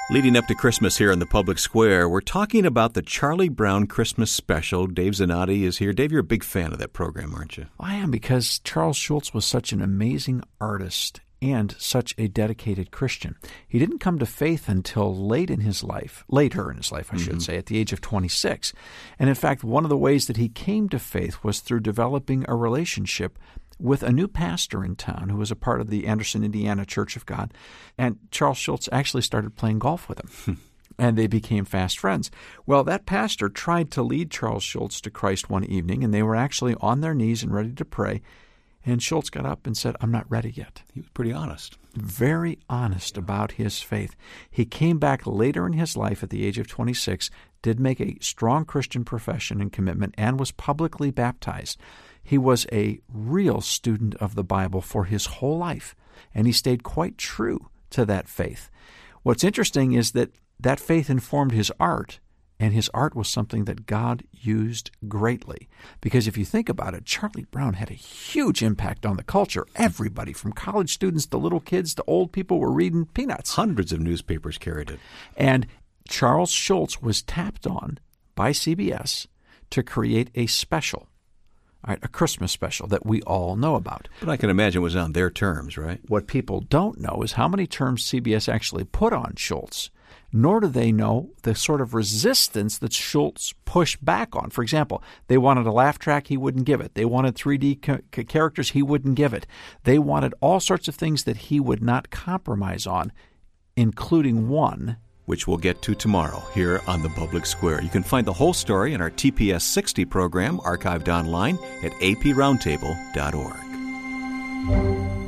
Leading up to Christmas here in the public square, we're talking about the Charlie Brown Christmas Special. Dave Zanotti is here. Dave, you're a big fan of that program, aren't you? I am, because Charles Schulz was such an amazing artist and such a dedicated Christian. He didn't come to faith until later in his life, I should say, at the age of 26. And in fact, one of the ways that he came to faith was through developing a relationship with a new pastor in town who was a part of the Anderson, Indiana Church of God. And Charles Schulz actually started playing golf with him. And they became fast friends. Well, that pastor tried to lead Charles Schulz to Christ one evening, and they were actually on their knees and ready to pray. And Schulz got up and said, "I'm not ready yet." He was pretty honest. Very honest about his faith. He came back later in his life at the age of 26, did make a strong Christian profession and commitment, and was publicly baptized. He was a real student of the Bible for his whole life, and he stayed quite true to that faith. What's interesting is that that faith informed his art, and his art was something that God used greatly. Because if you think about it, Charlie Brown had a huge impact on the culture. Everybody, from college students to little kids to old people, were reading Peanuts. Hundreds of newspapers carried it. And Charles Schulz was tapped on by CBS to create a special. All right, a Christmas special that we all know about. But I can imagine it was on their terms, right? What people don't know is how many terms CBS actually put on Schulz, nor do they know the sort of resistance that Schulz pushed back on. For example, they wanted a laugh track, he wouldn't give it. They wanted 3D characters, he wouldn't give it. They wanted all sorts of things that he would not compromise on, including one, which we'll get to tomorrow here on the Public Square. You can find the whole story in our TPS 60 program, archived online at aproundtable.org.